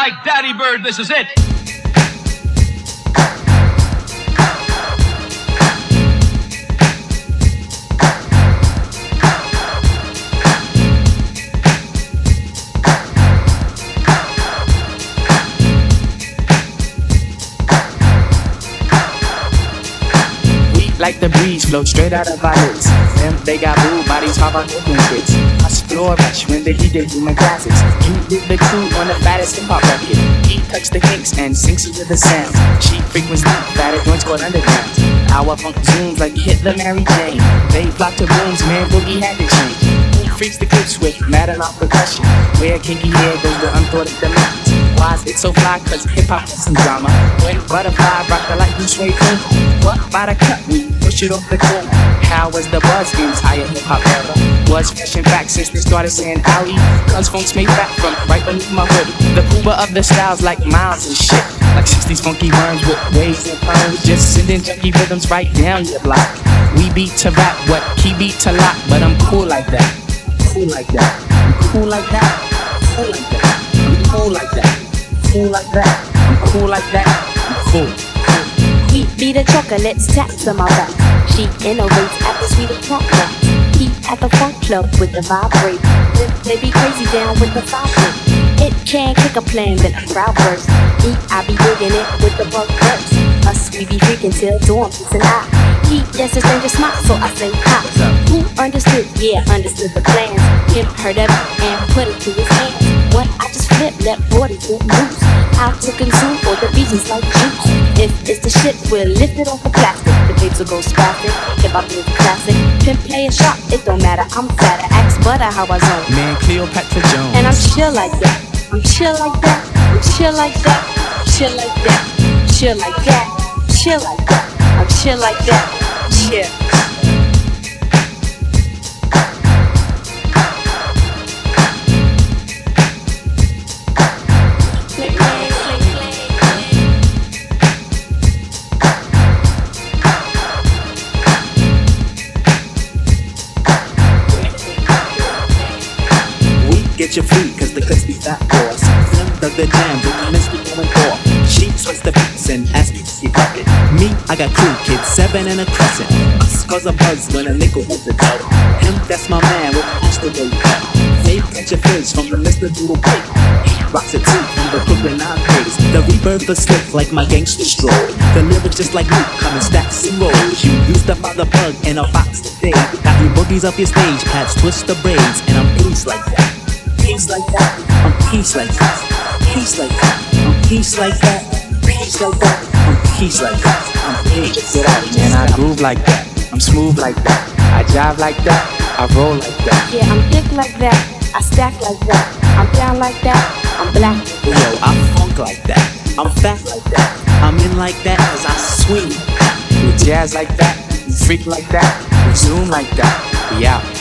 like Daddy Bird, this is it. Like the breeze, float straight out of our lips. Them, they got blue bodies, hop on open kids. Us floor rush when the heat did human classics. You did the crew on the fattest hip-hop record. He touched the kinks and sinks into the sound. She frequency, fatter joints called underground. Our funk zooms like Hitler, Mary Jane. They flock to rooms, man, boogie had to change. Who freaks the clips with mad enough percussion? Where kinky hair goes to unthought of dimensions. Why is it so fly? Cause hip-hop has some drama. When butterfly rock the light, you sway through. What by the cut, we push it off the corner. How was the buzz in entire hip-hop era? Was fashion back since they started saying owie? Cause funk's made back from right beneath my hood. The Uber of the styles like miles and shit. Like 60s funky worms with waves and perms. Just sending junky rhythms right down your block. We beat to rap, what key beat to lock. But I'm cool like that. Cool like that. I'm cool like that. Cool like that. I'm cool like that. Cool like that. I'm cool like that. I'm cool. He be the chocolates, taps on my back. She innovates at the sweet funk rap. He at the funk club with the vibrate. They be crazy down with the vibrate. It can't kick a plan, then a crowd burst. I be digging it with the bug burst. Us we be freaking till dawn, peace and I. He just a stranger smile, so I say hi. Who understood? Yeah, understood the plans. Him heard of it and put it to his hands. What I just flip, let borders get loose. How to consume all the regions like juice. If it's the shit, we'll lift it off the plastic. The tapes will go spastic. Hip-hop is classic. Pimp play a shot, it don't matter. I'm fatter. Ask butter how I zone. Man, Cleopatra Jones. And I'm chill like that. I'm chill like that. I'm chill like that. I'm chill like that. Chill like that. Chill like that. I'm chill like that. Chill. Get your free, cause the clips be fat for us. Them dug the jam, but the list be going off. She switch the beats and ask me to keep bucket. Me, I got crew kids, 7 and a crescent. Us cause a buzz when a nickel hit the dough. Him, that's my man with the Astro Day. They catch a fizz from the Mr. Doodle Pig. Rocks a too from the Brooklyn 9 days. The rebirth is slick like my gangster stroll. The lyrics just like Luke, come in stacks and rolls. You used to find the bug in a box today. Got you boogies up your stage, Pats twist the braids, and I'm pleased like that. Peace like that, I'm peace like that, peace like that, I'm peace like that, peace like that, I'm peace like that, I'm peace. Get out, man, I groove like that, I'm smooth like that, I jive like that, I roll like that. Yeah, I'm thick like that, I stack like that, I'm down like that, I'm black like that. Yo, I funk like that, I'm fat like that, I'm in like that, cause I swing like that. We jazz like that, we freak like that, we zoom like that, we out.